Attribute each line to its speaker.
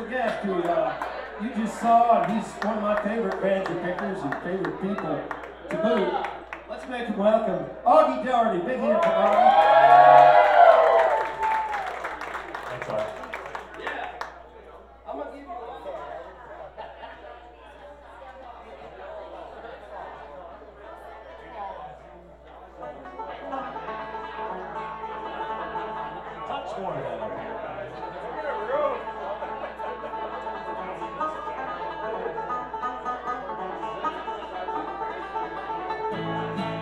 Speaker 1: guest who you just saw, and he's one of my favorite banjo pickers and favorite people to boot. Let's make him welcome Augie Doherty. Big hand for Augie.
Speaker 2: Thanks, Augie.
Speaker 1: Yeah. I'm going to give you one.
Speaker 2: Touch more of that up here.